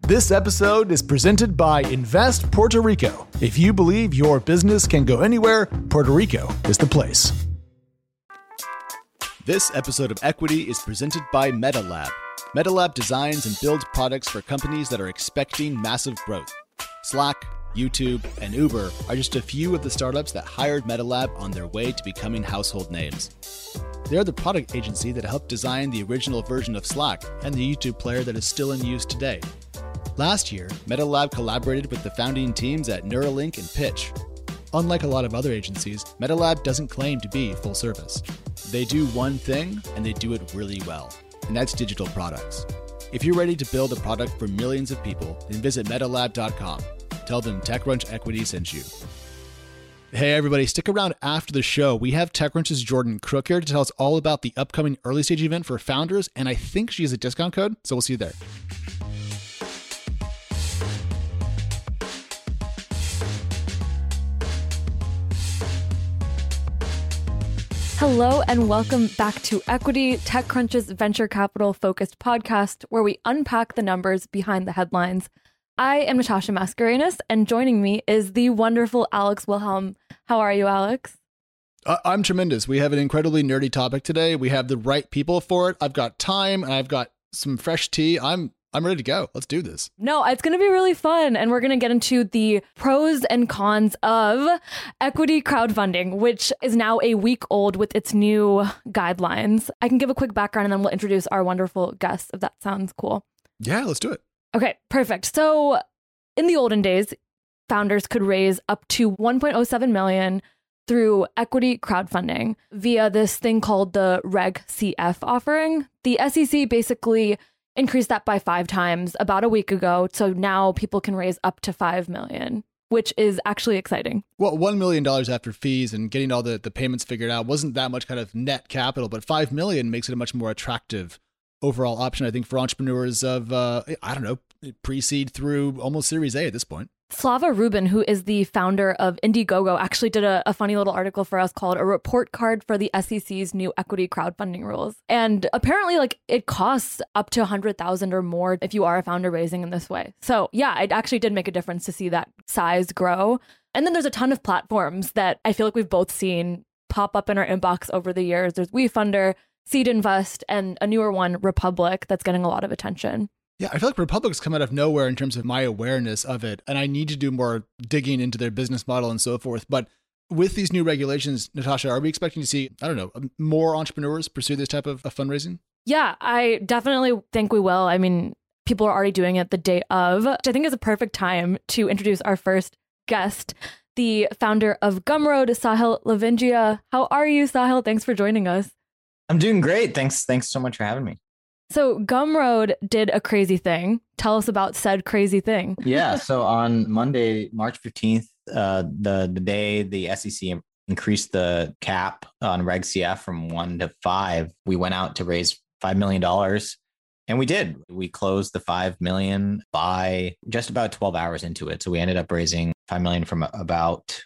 This episode is presented by Invest Puerto Rico. If you believe your business can go anywhere, Puerto Rico is the place. This episode of Equity is presented by MetaLab. MetaLab designs and builds products for companies that are expecting massive growth. Slack, YouTube, and Uber are just a few of the startups that hired MetaLab on their way to becoming household names. They're the product agency that helped design the original version of Slack and the YouTube player that is still in use today. Last year, MetaLab collaborated with the founding teams at Neuralink and Pitch. Unlike a lot of other agencies, MetaLab doesn't claim to be full service. They do one thing, and they do it really well, and that's digital products. If you're ready to build a product for millions of people, then visit metalab.com. Tell them TechCrunch Equity sent you. Hey everybody, stick around after the show. We have TechCrunch's Jordan Crook here to tell us all about the upcoming early stage event for founders, and I think she has a discount code, so we'll see you there. Hello and welcome back to Equity, TechCrunch's venture capital focused podcast where we unpack the numbers behind the headlines. I am Natasha Mascarenas, and joining me is the wonderful Alex Wilhelm. How are you, Alex? I'm tremendous. We have an incredibly nerdy topic today. We have the right people for it. I've got time and I've got some fresh tea. I'm ready to go. Let's do this. No, it's going to be really fun. And we're going to get into the pros and cons of equity crowdfunding, which is now a week old with its new guidelines. I can give a quick background and then we'll introduce our wonderful guests, if that sounds cool. Yeah, let's do it. Okay, perfect. So in the olden days, founders could raise up to 1.07 million through equity crowdfunding via this thing called the Reg CF offering. The SEC basically increased that by 5 times about a week ago. So now people can raise up to 5 million, which is actually exciting. Well, $1 million after fees and getting all the payments figured out wasn't that much kind of net capital, but 5 million makes it a much more attractive overall option, I think, for entrepreneurs of, pre-seed through almost Series A at this point. Slava Rubin, who is the founder of Indiegogo, actually did a funny little article for us called A Report Card for the SEC's New Equity Crowdfunding Rules. And apparently, it costs up to $100,000 or more if you are a founder raising in this way. So yeah, it actually did make a difference to see that size grow. And then there's a ton of platforms that I feel like we've both seen pop up in our inbox over the years. There's WeFunder, Seed Invest, and a newer one, Republic, that's getting a lot of attention. Yeah, I feel like Republic's come out of nowhere in terms of my awareness of it, and I need to do more digging into their business model and so forth. But with these new regulations, Natasha, are we expecting to see, more entrepreneurs pursue this type of fundraising? Yeah, I definitely think we will. I mean, people are already doing it the day of, which I think is a perfect time to introduce our first guest, the founder of Gumroad, Sahil Lavingia. How are you, Sahil? Thanks for joining us. I'm doing great. Thanks so much for having me. So Gumroad did a crazy thing. Tell us about said crazy thing. Yeah. So on Monday, March 15th, the day the SEC increased the cap on Reg CF from 1 to 5, we went out to raise $5 million. And we did. We closed the 5 million by just about 12 hours into it. So we ended up raising 5 million from about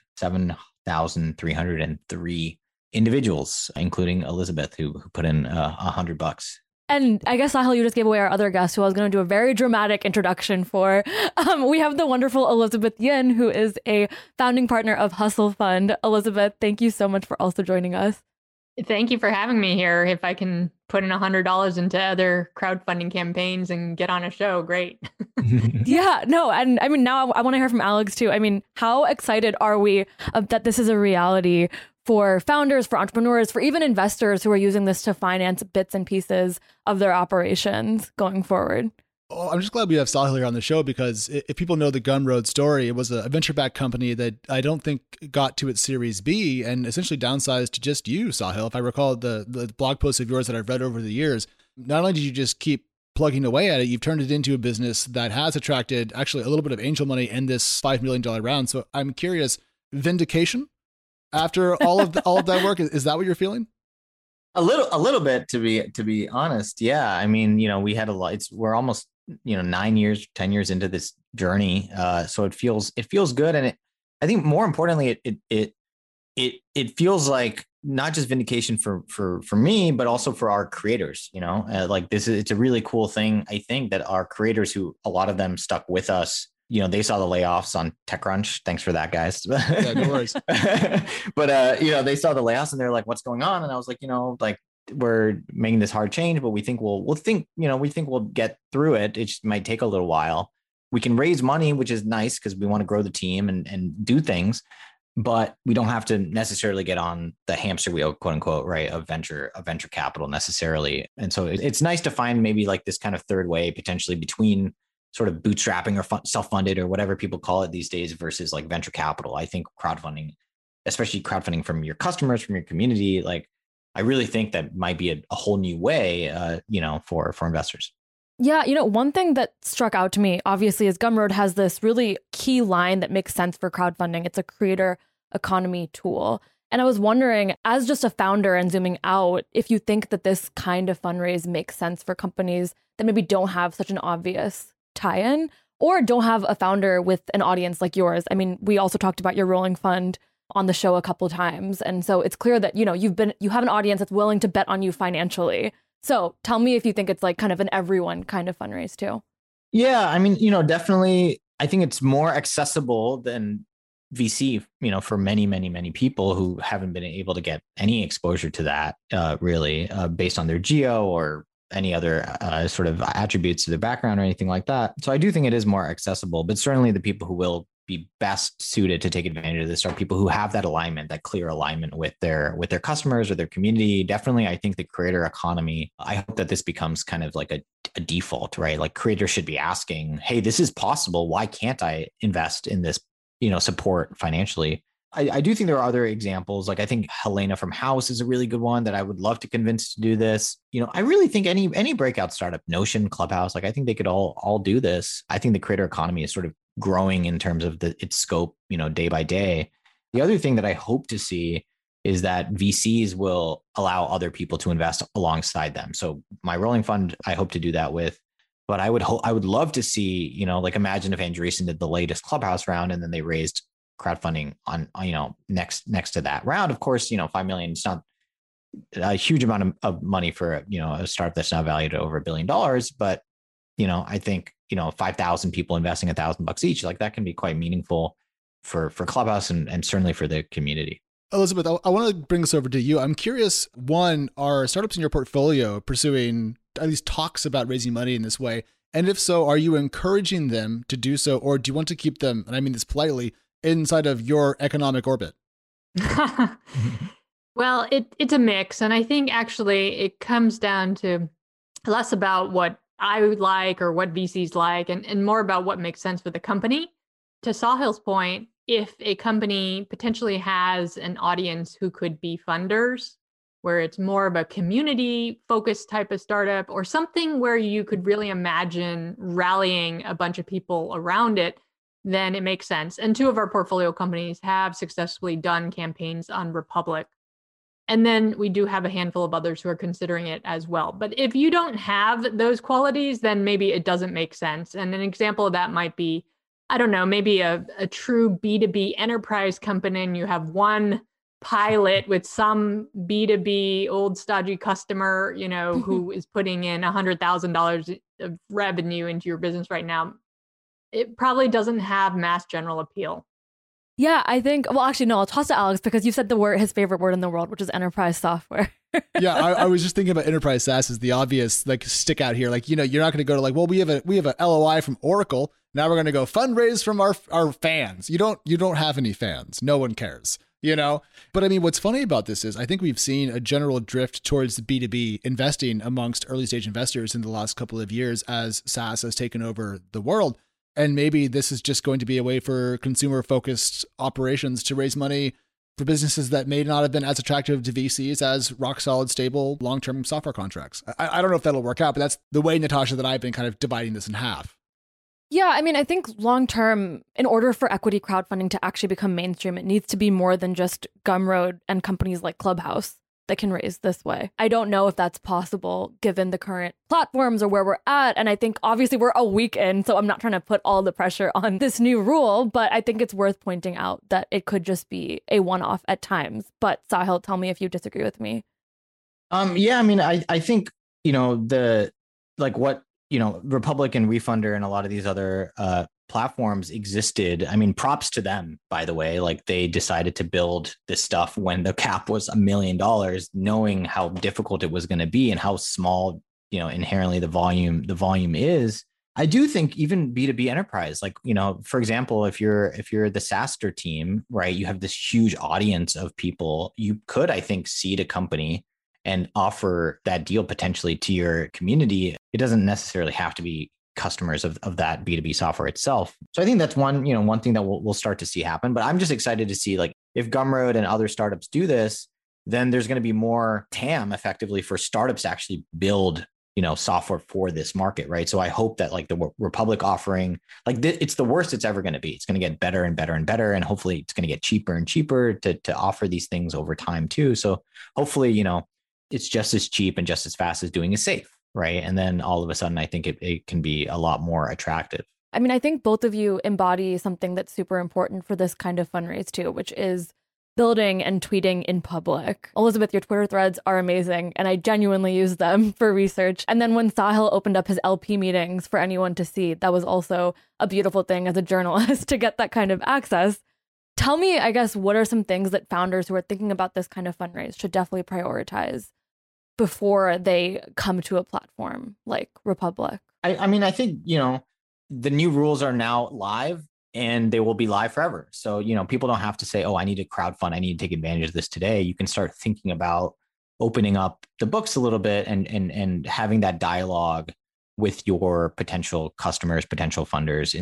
7,303 individuals, including Elizabeth, who put in $100. And I guess, Sahil, you just gave away our other guest, who I was going to do a very dramatic introduction for. We have the wonderful Elizabeth Yin, who is a founding partner of Hustle Fund. Elizabeth, thank you so much for also joining us. Thank you for having me here. If I can put in $100 into other crowdfunding campaigns and get on a show, great. Yeah, no. And I mean, now I want to hear from Alex too. I mean, how excited are we that this is a reality for founders, for entrepreneurs, for even investors who are using this to finance bits and pieces of their operations going forward? Oh, I'm just glad we have Sahil here on the show, because if people know the Gumroad story, it was a venture-backed company that I don't think got to its Series B and essentially downsized to just you, Sahil. If I recall the blog posts of yours that I've read over the years, not only did you just keep plugging away at it, you've turned it into a business that has attracted actually a little bit of angel money in this $5 million round. So I'm curious, vindication after all of that work, is that what you're feeling? A little bit, to be honest. Yeah. I mean, we had a lot. We're almost 9 years, 10 years into this journey. So it feels good. And I think more importantly, it it feels like not just vindication for me, but also for our creators, like it's a really cool thing. I think that our creators, who a lot of them stuck with us, they saw the layoffs on TechCrunch. Thanks for that, guys. Yeah, no worries. But, they saw the layoffs and they're like, what's going on? And I was like, like, we're making this hard change, but we think we'll get through it. It just might take a little while. We can raise money, which is nice because we want to grow the team and do things, but we don't have to necessarily get on the hamster wheel, quote unquote, right, of venture capital necessarily. And so it's nice to find maybe like this kind of third way potentially between sort of bootstrapping or self-funded or whatever people call it these days versus like venture capital. I think crowdfunding, especially crowdfunding from your customers, from your community, like I really think that might be a whole new way, for investors. Yeah, one thing that struck out to me, obviously, is Gumroad has this really key line that makes sense for crowdfunding. It's a creator economy tool. And I was wondering, as just a founder and zooming out, if you think that this kind of fundraise makes sense for companies that maybe don't have such an obvious tie-in or don't have a founder with an audience like yours. I mean, we also talked about your rolling fund on the show a couple times. And so it's clear that, you have an audience that's willing to bet on you financially. So tell me if you think it's like kind of an everyone kind of fundraise too. Yeah, I mean, definitely, I think it's more accessible than VC, for many, many, many people who haven't been able to get any exposure to that really based on their geo or any other sort of attributes to their background or anything like that. So I do think it is more accessible, but certainly the people who will be best suited to take advantage of this are people who have that alignment, that clear alignment with their customers or their community. Definitely, I think the creator economy, I hope that this becomes kind of like a default, right? Like creators should be asking, hey, this is possible. Why can't I invest in this, support financially? I do think there are other examples. Like I think Helena from House is a really good one that I would love to convince to do this. I really think any breakout startup, Notion, Clubhouse, like I think they could all do this. I think the creator economy is sort of growing in terms of its scope, day by day. The other thing that I hope to see is that VCs will allow other people to invest alongside them. So my rolling fund, I hope to do that with. But I would love to see, like imagine if Andreessen did the latest Clubhouse round and then they raised crowdfunding on next to that round. Of course, $5 million, it's not a huge amount of money for a startup that's now valued at over $1 billion, but I think 5,000 people investing $1,000 each, like that can be quite meaningful for Clubhouse and certainly for the community. Elizabeth, I want to bring this over to you. I'm curious, one, are startups in your portfolio pursuing at least talks about raising money in this way? And if so, are you encouraging them to do so, or do you want to keep them, and I mean this politely, inside of your economic orbit? Well, it's a mix. And I think actually it comes down to less about what I would like or what VCs like and more about what makes sense for the company. To Sahil's point, if a company potentially has an audience who could be funders, where it's more of a community focused type of startup or something where you could really imagine rallying a bunch of people around it, then it makes sense. And two of our portfolio companies have successfully done campaigns on Republic. And then we do have a handful of others who are considering it as well. But if you don't have those qualities, then maybe it doesn't make sense. And an example of that might be, I don't know, maybe a true B2B enterprise company, and you have one pilot with some B2B old stodgy customer, who is putting in $100,000 of revenue into your business right now. It probably doesn't have mass general appeal. Yeah, I think, well, actually, no, I'll toss to Alex because you said his favorite word in the world, which is enterprise software. Yeah, I was just thinking about enterprise SaaS as the obvious stick out here. Like, you're not going to go to well, we have a LOI from Oracle. Now we're going to go fundraise from our fans. You don't have any fans. No one cares. But I mean, what's funny about this is I think we've seen a general drift towards B2B investing amongst early stage investors in the last couple of years as SaaS has taken over the world. And maybe this is just going to be a way for consumer-focused operations to raise money for businesses that may not have been as attractive to VCs as rock-solid, stable, long-term software contracts. I don't know if that'll work out, but that's the way, Natasha, that I've been kind of dividing this in half. Yeah, I mean, I think long-term, in order for equity crowdfunding to actually become mainstream, it needs to be more than just Gumroad and companies like Clubhouse. that can raise this way. I don't know if that's possible given the current platforms or where we're at. And I think obviously we're a week in, so I'm not trying to put all the pressure on this new rule, but I think it's worth pointing out that it could just be a one-off at times. But Sahil, tell me if you disagree with me. Yeah, I mean, I think, Republic and Refunder and a lot of these other platforms existed. I mean, props to them, by the way. Like, they decided to build this stuff when the cap was $1 million, knowing how difficult it was going to be and how small, inherently the volume is. I do think even B2B enterprise, like, for example, if you're the SaaStr team, right, you have this huge audience of people. You could, I think, seed a company and offer that deal potentially to your community. It doesn't necessarily have to be customers of that B2B software itself. So I think that's one thing that we'll start to see happen. But I'm just excited to see, like, if Gumroad and other startups do this, then there's going to be more TAM effectively for startups to actually build, software for this market, right? So I hope that, like, the Republic offering, like, it's the worst it's ever going to be. It's going to get better and better and better. And hopefully it's going to get cheaper and cheaper to offer these things over time too. So hopefully, it's just as cheap and just as fast as doing is safe, right? And then all of a sudden, I think it can be a lot more attractive. I mean, I think both of you embody something that's super important for this kind of fundraise too, which is building and tweeting in public. Elizabeth, your Twitter threads are amazing, and I genuinely use them for research. And then when Sahil opened up his LP meetings for anyone to see, that was also a beautiful thing as a journalist to get that kind of access. Tell me, I guess, what are some things that founders who are thinking about this kind of fundraise should definitely prioritize before they come to a platform like Republic? I mean, I think, the new rules are now live and they will be live forever. So, people don't have to say, oh, I need to crowdfund, I need to take advantage of this today. You can start thinking about opening up the books a little bit and having that dialogue with your potential customers, potential funders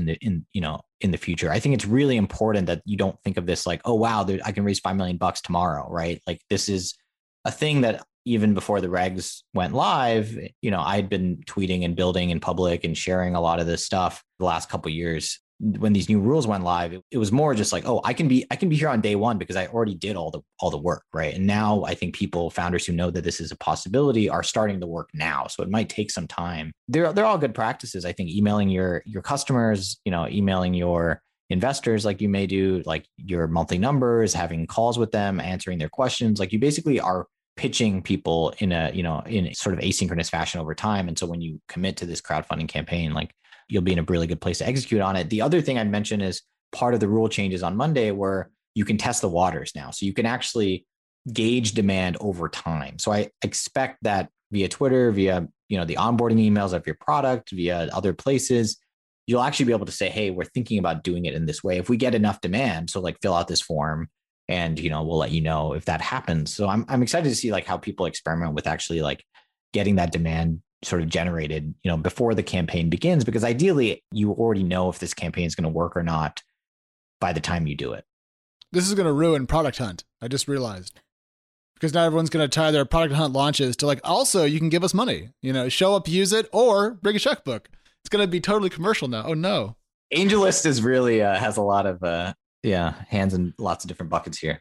in the future. I think it's really important that you don't think of this like, oh, wow, I can raise $5 million tomorrow, right? Like, this is a thing that even before the regs went live, I'd been tweeting and building in public and sharing a lot of this stuff the last couple of years. When these new rules went live, it was more just like, oh, I can be here on day one because I already did all the work, right? And now I think founders who know that this is a possibility are starting the work now. So it might take some time. They're all good practices. I think emailing your customers, emailing your investors, like you may do, like your monthly numbers, having calls with them, answering their questions. Like, you basically are pitching people in in sort of asynchronous fashion over time. And so when you commit to this crowdfunding campaign, like, you'll be in a really good place to execute on it. The other thing I'd mention is part of the rule changes on Monday where you can test the waters now. So you can actually gauge demand over time. So I expect that via Twitter, via, the onboarding emails of your product, via other places, you'll actually be able to say, hey, we're thinking about doing it in this way. If we get enough demand, so like fill out this form and, we'll let you know if that happens. So I'm excited to see like how people experiment with actually like getting that demand sort of generated, before the campaign begins, because ideally you already know if this campaign is going to work or not by the time you do it. This is going to ruin Product Hunt. I just realized. Because now everyone's going to tie their Product Hunt launches to like, also you can give us money, show up, use it, or bring a checkbook. It's going to be totally commercial now. Oh no. AngelList is really has a lot of hands in lots of different buckets here.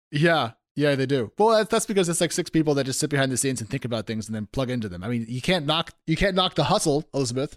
Yeah, they do. Well, that's because it's like 6 people that just sit behind the scenes and think about things and then plug into them. I mean, you can't knock the hustle, Elizabeth.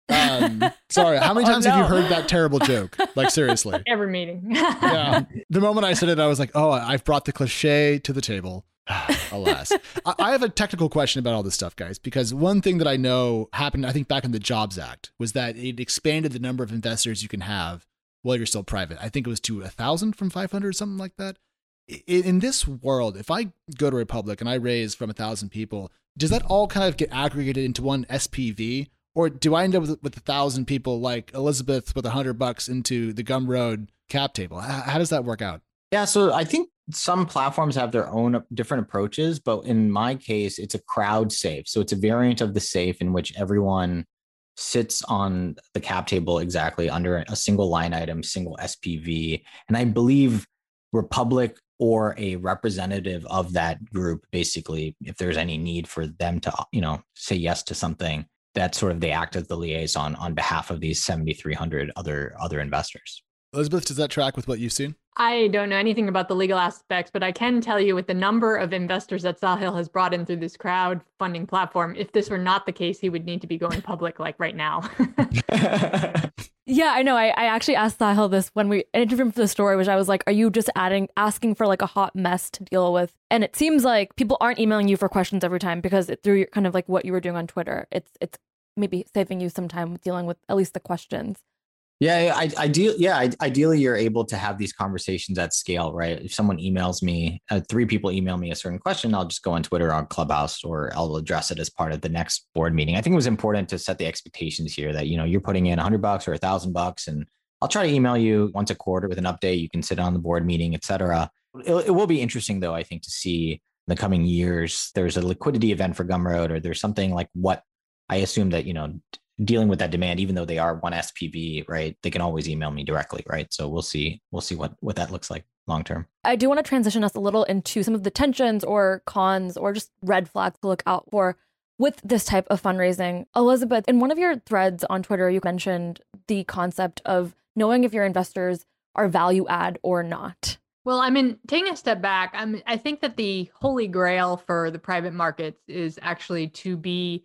Sorry, how many times have you heard that terrible joke? Like, seriously. Every meeting. Yeah. The moment I said it, I was like, oh, I've brought the cliche to the table. Alas. I have a technical question about all this stuff, guys, because one thing that I know happened, I think back in the Jobs Act, was that it expanded the number of investors you can have while you're still private. I think it was to 1,000 from 500, something like that. In this world, if I go to Republic and I raise from 1,000 people, does that all kind of get aggregated into one SPV? Or do I end up with 1,000 people like Elizabeth with $100 into the Gumroad cap table? How does that work out? Yeah, so I think some platforms have their own different approaches, but in my case, it's a crowd safe. So it's a variant of the safe in which everyone sits on the cap table exactly under a single line item, single SPV. And I believe Republic or a representative of that group, basically, if there's any need for them to, say yes to something, that sort of they act as the liaison on behalf of these 7,300 other investors. Elizabeth, does that track with what you've seen? I don't know anything about the legal aspects, but I can tell you with the number of investors that Sahil has brought in through this crowdfunding platform, if this were not the case, he would need to be going public like right now. Yeah, I know. I actually asked Sahil this when we interviewed him for the story, which I was like, are you just asking for like a hot mess to deal with? And it seems like people aren't emailing you for questions every time because through your, kind of like what you were doing on Twitter, it's maybe saving you some time with dealing with at least the questions. Yeah, ideally you're able to have these conversations at scale, right? If someone emails me, 3 people email me a certain question, I'll just go on Twitter or on Clubhouse, or I'll address it as part of the next board meeting. I think it was important to set the expectations here that, you're putting in $100 or $1,000, and I'll try to email you once a quarter with an update. You can sit on the board meeting, et cetera. It will be interesting, though, I think, to see in the coming years, there's a liquidity event for Gumroad, or there's something like what I assume that, dealing with that demand, even though they are one SPV, right? They can always email me directly, right? So we'll see what that looks like long term. I do want to transition us a little into some of the tensions or cons or just red flags to look out for with this type of fundraising. Elizabeth, in one of your threads on Twitter, you mentioned the concept of knowing if your investors are value add or not. Well, taking a step back, I think that the holy grail for the private markets is actually to be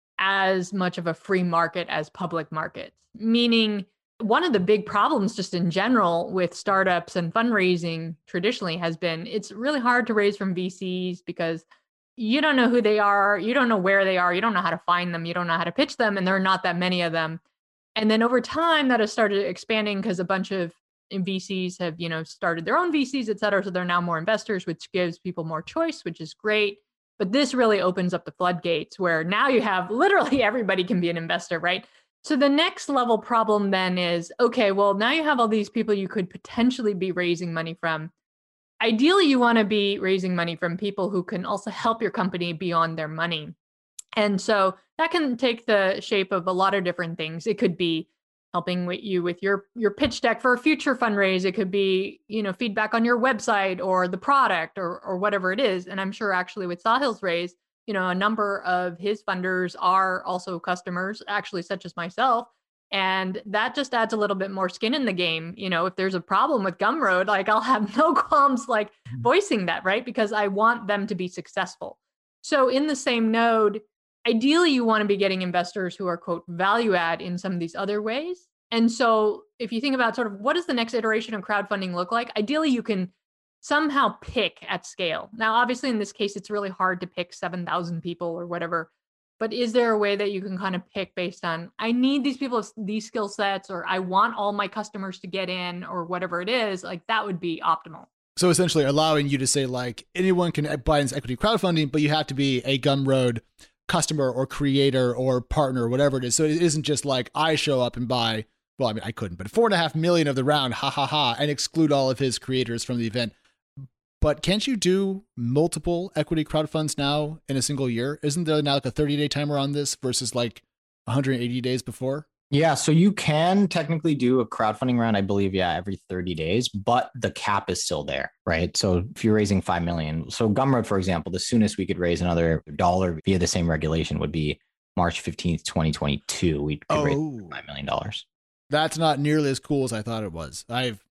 as much of a free market as public markets. Meaning, one of the big problems just in general with startups and fundraising traditionally has been it's really hard to raise from VCs because you don't know who they are, you don't know where they are, you don't know how to find them, you don't know how to pitch them, and there are not that many of them. And then over time, that has started expanding because a bunch of VCs have, started their own VCs, et cetera. So there are now more investors, which gives people more choice, which is great. But this really opens up the floodgates where now you have literally everybody can be an investor, right? So the next level problem then is, okay, well, now you have all these people you could potentially be raising money from. Ideally, you want to be raising money from people who can also help your company beyond their money. And so that can take the shape of a lot of different things. It could be helping you with your pitch deck for a future fundraise. It could be, feedback on your website or the product or whatever it is. And I'm sure actually with Sahil's raise, a number of his funders are also customers, actually, such as myself. And that just adds a little bit more skin in the game. If there's a problem with Gumroad, like I'll have no qualms like voicing that, right? Because I want them to be successful. So in the same node, ideally, you want to be getting investors who are, quote, value add in some of these other ways. And so if you think about sort of what does the next iteration of crowdfunding look like, ideally, you can somehow pick at scale. Now, obviously, in this case, it's really hard to pick 7,000 people or whatever. But is there a way that you can kind of pick based on, I need these people, these skill sets, or I want all my customers to get in, or whatever it is, like that would be optimal. So essentially allowing you to say like anyone can buy into equity crowdfunding, but you have to be a Gumroad customer or creator or partner or whatever it is. So it isn't just like I show up and buy, well, I couldn't, but 4.5 million of the round, and exclude all of his creators from the event. But can't you do multiple equity crowdfunds now in a single year? Isn't there now like a 30-day timer on this versus like 180 days before? Yeah, so you can technically do a crowdfunding round, I believe, every 30 days, but the cap is still there, right? So if you're raising 5 million, so Gumroad, for example, the soonest we could raise another dollar via the same regulation would be March 15th, 2022. We could raise $5 million. That's not nearly as cool as I thought it was.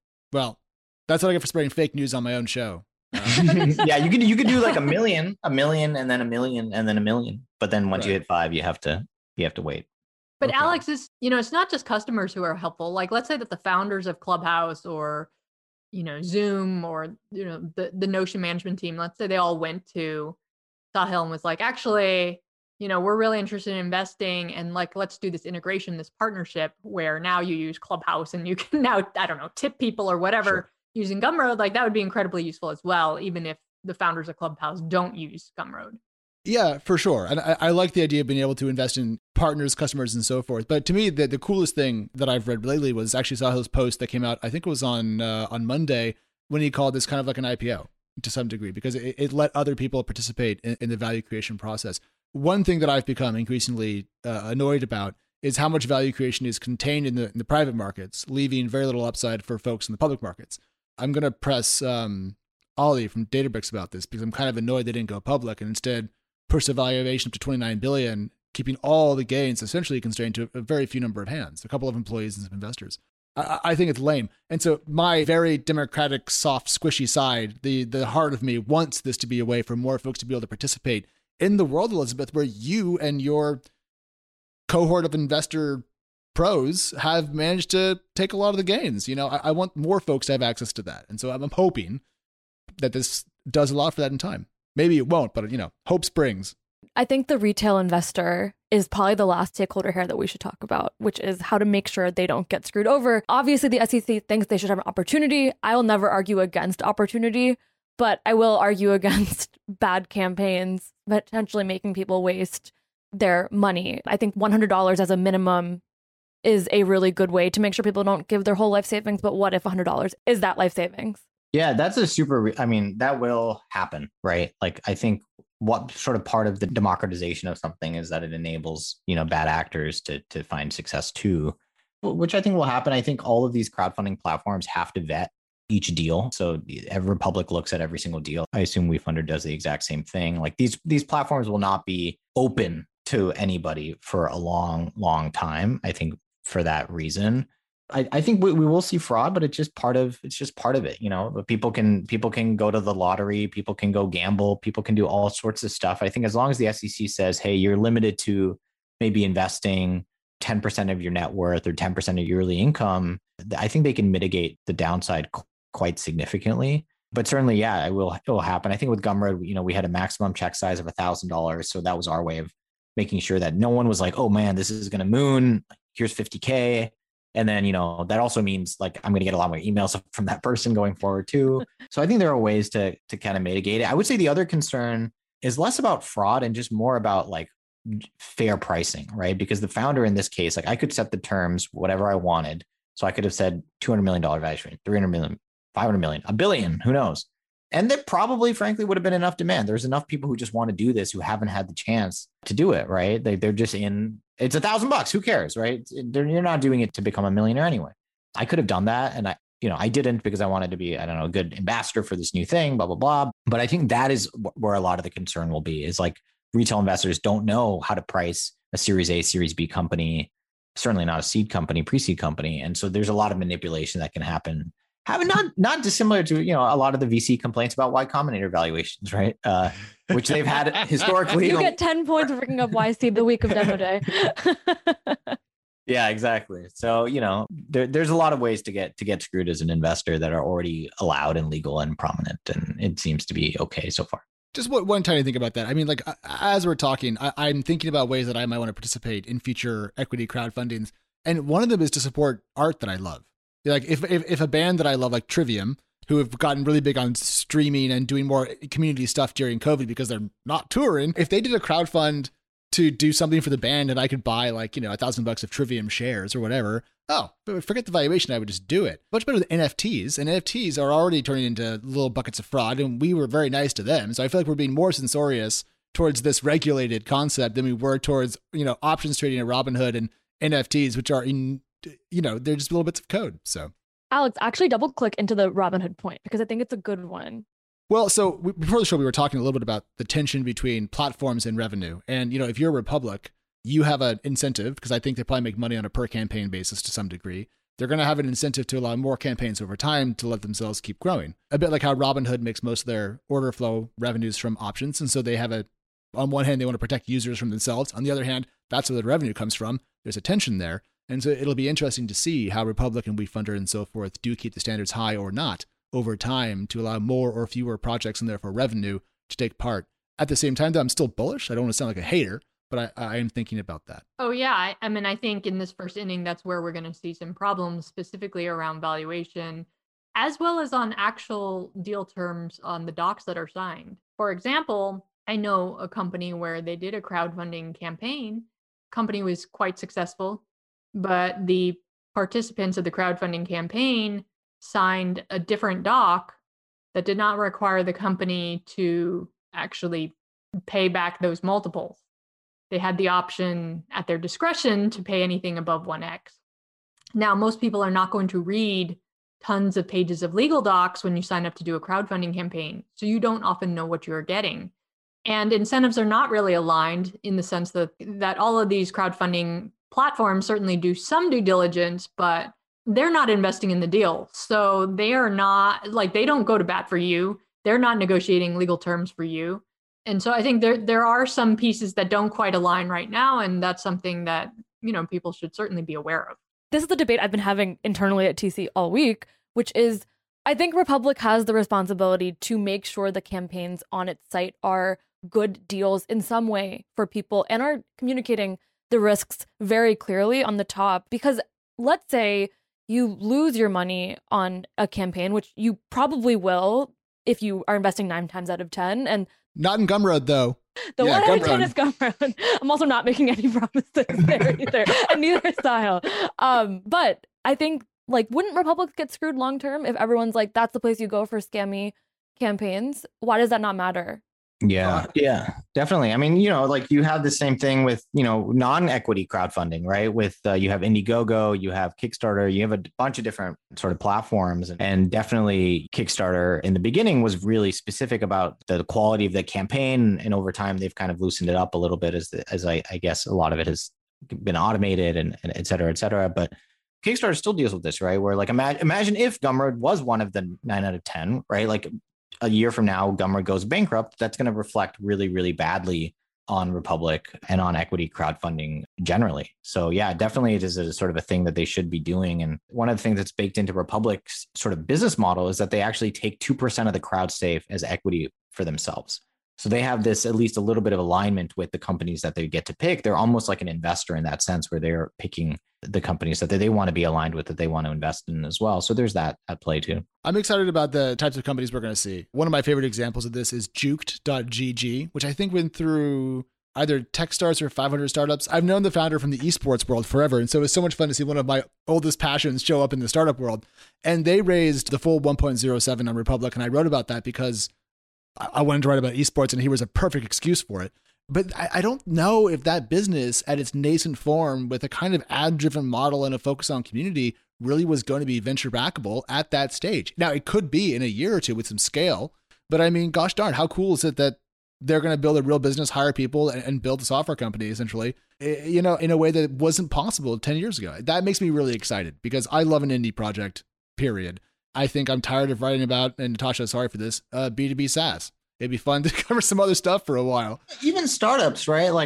That's what I get for spreading fake news on my own show. Yeah, you could do like a million, and then a million, and then a million. But then once you hit 5, you have to wait. But okay. Alex, it's not just customers who are helpful. Like, let's say that the founders of Clubhouse or, Zoom or, the Notion management team, let's say they all went to Sahil and was like, actually, we're really interested in investing and like, let's do this integration, this partnership where now you use Clubhouse and you can now, I don't know, tip people or whatever using Gumroad. Like that would be incredibly useful as well, even if the founders of Clubhouse don't use Gumroad. Yeah, for sure. And I like the idea of being able to invest in partners, customers, and so forth. But to me, the coolest thing that I've read lately was actually Sahil's post that came out, I think it was on Monday, when he called this kind of like an IPO to some degree, because it let other people participate in the value creation process. One thing that I've become increasingly annoyed about is how much value creation is contained in the private markets, leaving very little upside for folks in the public markets. I'm going to press Ollie from Databricks about this because I'm kind of annoyed they didn't go public and instead push the valuation up to 29 billion, keeping all the gains essentially constrained to a very few number of hands, a couple of employees and some investors. I think it's lame. And so my very democratic, soft, squishy side, the heart of me wants this to be a way for more folks to be able to participate in the world, Elizabeth, where you and your cohort of investor pros have managed to take a lot of the gains. You know, I want more folks to have access to that. And so I'm hoping that this does a lot for that in time. Maybe it won't, but, you know, hope springs. I think the retail investor is probably the last stakeholder here that we should talk about, which is how to make sure they don't get screwed over. Obviously, the SEC thinks they should have an opportunity. I will never argue against opportunity, but I will argue against bad campaigns, potentially making people waste their money. I think $100 as a minimum is a really good way to make sure people don't give their whole life savings. But what if $100 is that life savings? Yeah, that's a I mean, that will happen, right? Like, I think what sort of part of the democratization of something is that it enables, you know, bad actors to find success too, which I think will happen. I think all of these crowdfunding platforms have to vet each deal. So every Republic looks at every single deal. I assume WeFunder does the exact same thing. Like these platforms will not be open to anybody for a long, long time. I think for that reason. I think we will see fraud, but it's just part of it. You know, but people can go to the lottery, people can go gamble, people can do all sorts of stuff. I think as long as the SEC says, hey, you're limited to maybe investing 10% of your net worth or 10% of your yearly income, I think they can mitigate the downside quite significantly. But certainly, yeah, it will happen. I think with Gumroad, you know, we had a maximum check size of $1,000. So that was our way of making sure that no one was like, oh man, this is going to moon. Here's 50K. And then, you know, that also means like I'm going to get a lot more emails from that person going forward too. So I think there are ways to kind of mitigate it. I would say the other concern is less about fraud and just more about like fair pricing, right? Because the founder in this case, like I could set the terms, whatever I wanted. So I could have said $200 million valuation, 300 million, 500 million, $1 billion, who knows? And there probably, frankly, would have been enough demand. There's enough people who just want to do this who haven't had the chance to do it, right? They're just in, it's $1,000. Who cares, right? You're not doing it to become a millionaire anyway. I could have done that. And I didn't because I wanted to be, I don't know, a good ambassador for this new thing, blah, blah, blah. But I think that is where a lot of the concern will be is like retail investors don't know how to price a Series A, Series B company, certainly not a seed company, pre-seed company. And so there's a lot of manipulation that can happen. Not dissimilar to, you know, a lot of the VC complaints about Y Combinator valuations, right? Which they've had historically. You get 10 points for bringing up YC the week of demo day. Yeah, exactly. So, you know, there's a lot of ways to get screwed as an investor that are already allowed and legal and prominent. And it seems to be okay so far. Just one tiny thing about that. I mean, like, as we're talking, I'm thinking about ways that I might want to participate in future equity crowdfundings. And one of them is to support art that I love. Like if a band that I love, like Trivium, who have gotten really big on streaming and doing more community stuff during COVID because they're not touring, if they did a crowdfund to do something for the band and I could buy like, you know, $1,000 of Trivium shares or whatever, forget the valuation, I would just do it. Much better than NFTs. And NFTs are already turning into little buckets of fraud, and we were very nice to them. So I feel like we're being more censorious towards this regulated concept than we were towards, you know, options trading at Robinhood and NFTs, which are they're just little bits of code. So Alex, actually double click into the Robinhood point because I think it's a good one. Well, so before the show, we were talking a little bit about the tension between platforms and revenue. And, you know, if you're a Republic, you have an incentive because I think they probably make money on a per campaign basis to some degree. They're going to have an incentive to allow more campaigns over time to let themselves keep growing. A bit like how Robinhood makes most of their order flow revenues from options. And so they have on one hand, they want to protect users from themselves. On the other hand, that's where the revenue comes from. There's a tension there. And so it'll be interesting to see how Republic and WeFunder and so forth do keep the standards high or not over time to allow more or fewer projects and therefore revenue to take part. At the same time, though, I'm still bullish. I don't want to sound like a hater, but I am thinking about that. Oh, yeah. I mean, I think in this first inning, that's where we're going to see some problems specifically around valuation, as well as on actual deal terms on the docs that are signed. For example, I know a company where they did a crowdfunding campaign. Company was quite successful, but the participants of the crowdfunding campaign signed a different doc that did not require the company to actually pay back those multiples. They had the option at their discretion to pay anything above 1x. Now, most people are not going to read tons of pages of legal docs when you sign up to do a crowdfunding campaign, so you don't often know what you're getting. And incentives are not really aligned in the sense that all of these crowdfunding platforms certainly do some due diligence, but they're not investing in the deal. So they are not like, they don't go to bat for you. They're not negotiating legal terms for you. And so I think there are some pieces that don't quite align right now. And that's something that, people should certainly be aware of. This is the debate I've been having internally at TC all week, which is I think Republic has the responsibility to make sure the campaigns on its site are good deals in some way for people and are communicating the risks very clearly on the top. Because let's say you lose your money on a campaign, which you probably will if you are investing 9 times out of 10. And not in Gumroad, though. The 1 out of 10 is Gumroad. I'm also not making any promises there either. And neither is Sahil. But I think, wouldn't Republic get screwed long term if everyone's like, that's the place you go for scammy campaigns? Why does that not matter? Yeah, definitely. I mean, you have the same thing with, non-equity crowdfunding, right? With you have Indiegogo, you have Kickstarter, you have a bunch of different sort of platforms. And definitely Kickstarter in the beginning was really specific about the quality of the campaign. And over time, they've kind of loosened it up a little bit as I guess a lot of it has been automated and et cetera, et cetera. But Kickstarter still deals with this, right? Where imagine if Gumroad was one of the 9 out of 10, right? A year from now, Gumroad goes bankrupt. That's going to reflect really, really badly on Republic and on equity crowdfunding generally. So yeah, definitely it is a sort of a thing that they should be doing. And one of the things that's baked into Republic's sort of business model is that they actually take 2% of the crowd safe as equity for themselves. So they have this at least a little bit of alignment with the companies that they get to pick. They're almost like an investor in that sense, where they're picking the companies that they want to be aligned with, that they want to invest in as well. So there's that at play too. I'm excited about the types of companies we're going to see. One of my favorite examples of this is Juked.gg, which I think went through either Techstars or 500 startups. I've known the founder from the esports world forever. And so it was so much fun to see one of my oldest passions show up in the startup world. And they raised the full 1.07 on Republic. And I wrote about that because I wanted to write about esports and he was a perfect excuse for it. But I don't know if that business at its nascent form with a kind of ad-driven model and a focus on community really was going to be venture backable at that stage. Now, it could be in a year or two with some scale, but I mean, gosh darn, how cool is it that they're going to build a real business, hire people, and build a software company, essentially, in a way that wasn't possible 10 years ago. That makes me really excited because I love an indie project, period. I think I'm tired of writing about, and Natasha, sorry for this, B2B SaaS. It'd be fun to cover some other stuff for a while. Even startups, right? Like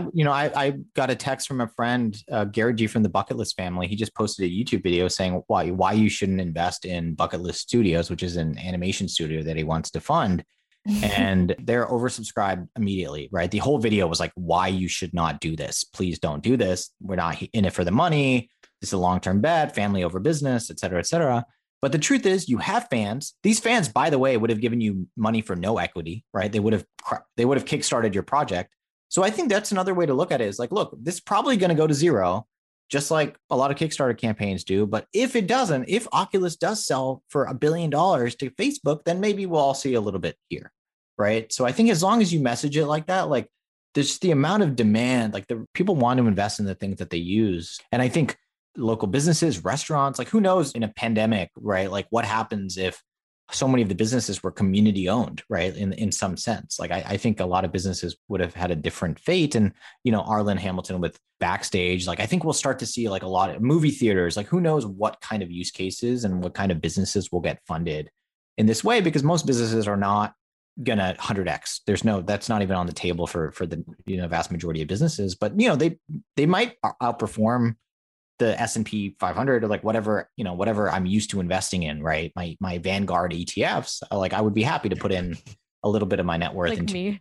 I got a text from a friend, Gary G from the Bucket List family. He just posted a YouTube video saying why you shouldn't invest in Bucket List Studios, which is an animation studio that he wants to fund. And they're oversubscribed immediately, right? The whole video was like, why you should not do this. Please don't do this. We're not in it for the money. This is a long-term bet, family over business, et cetera, et cetera. But the truth is you have fans. These fans, by the way, would have given you money for no equity, right? They would have kickstarted your project. So I think that's another way to look at it is like, look, this is probably going to go to zero, just like a lot of Kickstarter campaigns do. But if it doesn't, if Oculus does sell for $1 billion to Facebook, then maybe we'll all see a little bit here, right? So I think as long as you message it like that, like there's the amount of demand, like the people want to invest in the things that they use. And I think local businesses, restaurants, like who knows in a pandemic, right? Like what happens if so many of the businesses were community owned, right? In some sense, like I think a lot of businesses would have had a different fate. And, Arlen Hamilton with Backstage, like I think we'll start to see like a lot of movie theaters, like who knows what kind of use cases and what kind of businesses will get funded in this way, because most businesses are not gonna 100x. That's not even on the table for the, vast majority of businesses, but, they might outperform the S&P 500 or like whatever I'm used to investing in, right? My Vanguard ETFs, like I would be happy to put in a little bit of my net worth like into me.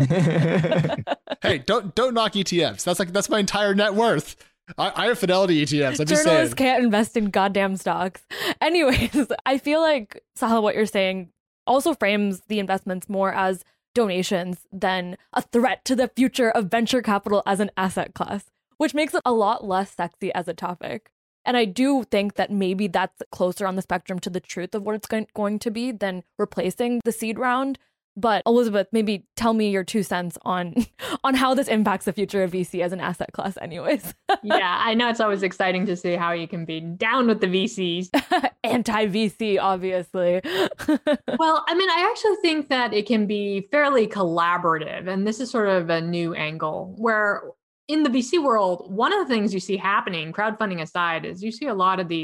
Hey, don't knock ETFs. That's my entire net worth. I have Fidelity ETFs. I'm just saying. Journalists can't invest in goddamn stocks. Anyways, I feel like, Sahil, what you're saying also frames the investments more as donations than a threat to the future of venture capital as an asset class, which makes it a lot less sexy as a topic. And I do think that maybe that's closer on the spectrum to the truth of what it's going to be than replacing the seed round. But Elizabeth, maybe tell me your 2 cents on how this impacts the future of VC as an asset class anyways. Yeah, I know it's always exciting to see how you can be down with the VCs. Anti-VC, obviously. Well, I mean, I actually think that it can be fairly collaborative. And this is sort of a new angle where in the VC world, one of the things you see happening, crowdfunding aside, is you see a lot of these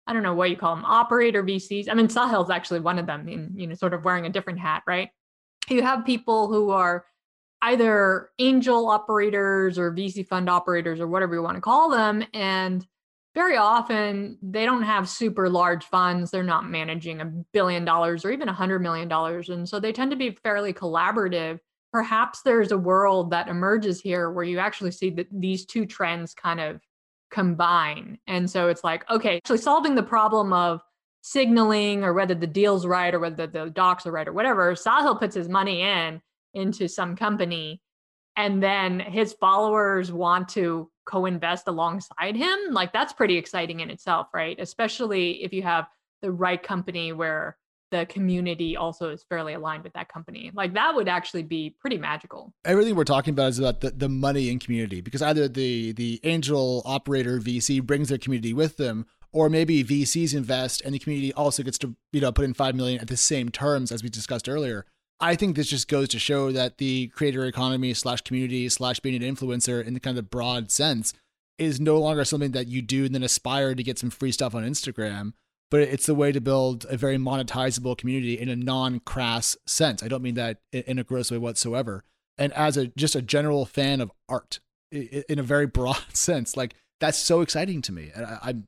I don't know what you call them, operator VCs. I mean, Sahil's actually one of them in, sort of wearing a different hat, right? You have people who are either angel operators or VC fund operators or whatever you want to call them. And very often they don't have super large funds. They're not managing $1 billion or even $100 million. And so they tend to be fairly collaborative. Perhaps there's a world that emerges here where you actually see that these two trends kind of combine. And so it's like, okay, actually solving the problem of signaling or whether the deal's right or whether the docs are right or whatever, Sahil puts his money into some company and then his followers want to co-invest alongside him. Like that's pretty exciting in itself, right? Especially if you have the right company where the community also is fairly aligned with that company. Like that would actually be pretty magical. Everything we're talking about is about the money in community, because either the angel operator VC brings their community with them, or maybe VCs invest and the community also gets to, put in $5 million at the same terms as we discussed earlier. I think this just goes to show that the creator economy / community / being an influencer in the kind of broad sense is no longer something that you do and then aspire to get some free stuff on Instagram, but it's the way to build a very monetizable community in a non-crass sense. I don't mean that in a gross way whatsoever. And as just a general fan of art in a very broad sense, like that's so exciting to me. And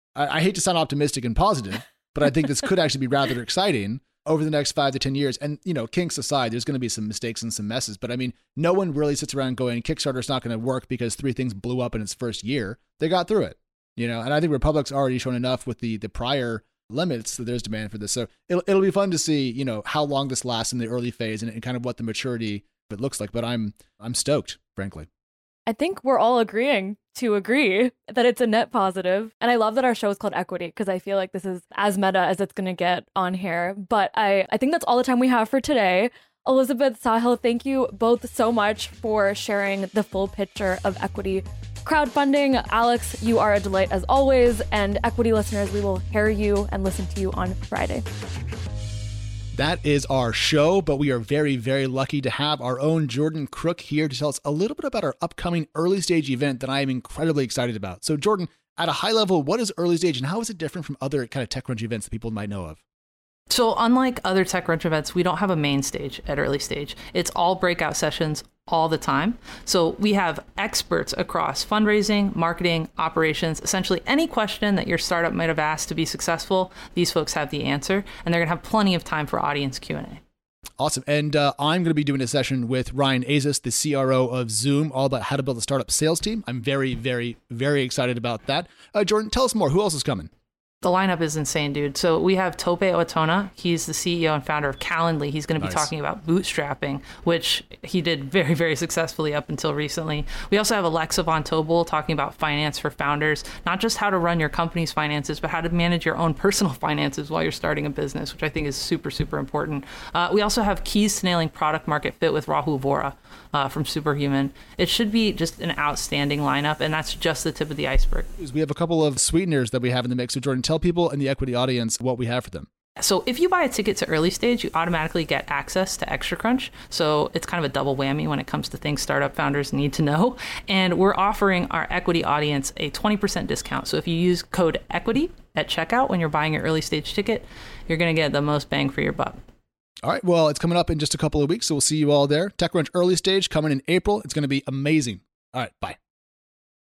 I hate to sound optimistic and positive, but I think this could actually be rather exciting over the next 5 to 10 years. And, kinks aside, there's going to be some mistakes and some messes. But I mean, no one really sits around going, Kickstarter's not going to work because 3 things blew up in its first year. They got through it, and I think Republic's already shown enough with the prior limits that there's demand for this. So it'll be fun to see, how long this lasts in the early phase and kind of what the maturity of it looks like. But I'm stoked, frankly. I think we're all agreeing to agree that it's a net positive. And I love that our show is called Equity because I feel like this is as meta as it's going to get on here. But I think that's all the time we have for today. Elizabeth, Sahil, thank you both so much for sharing the full picture of equity crowdfunding. Alex, you are a delight as always. And Equity listeners, we will hear you and listen to you on Friday. That is our show, but we are very, very lucky to have our own Jordan Crook here to tell us a little bit about our upcoming early stage event that I am incredibly excited about. So Jordan, at a high level, what is early stage and how is it different from other kind of TechCrunch events that people might know of? So unlike other TechCrunch events, we don't have a main stage at early stage. It's all breakout sessions all the time. So we have experts across fundraising, marketing, operations, essentially any question that your startup might have asked to be successful. These folks have the answer, and they're going to have plenty of time for audience Q&A. Awesome. And I'm going to be doing a session with Ryan Azis, the CRO of Zoom, all about how to build a startup sales team. I'm very, very, very excited about that. Jordan, tell us more. Who else is coming? The lineup is insane, dude. So we have Tope Otona. He's the CEO and founder of Calendly. He's going to be talking about bootstrapping, which he did very, very successfully up until recently. We also have Alexa Von Tobel talking about finance for founders, not just how to run your company's finances, but how to manage your own personal finances while you're starting a business, which I think is super, super important. We also have keys to nailing product market fit with Rahul Vora from Superhuman. It should be just an outstanding lineup, and that's just the tip of the iceberg. We have a couple of sweeteners that we have in the mix. So Jordan, tell people in the equity audience what we have for them. So if you buy a ticket to early stage, you automatically get access to Extra Crunch. So it's kind of a double whammy when it comes to things startup founders need to know. And we're offering our equity audience a 20% discount. So if you use code EQUITY at checkout when you're buying your early stage ticket, you're going to get the most bang for your buck. All right. Well, it's coming up in just a couple of weeks, so we'll see you all there. TechCrunch early stage coming in April. It's going to be amazing. All right. Bye.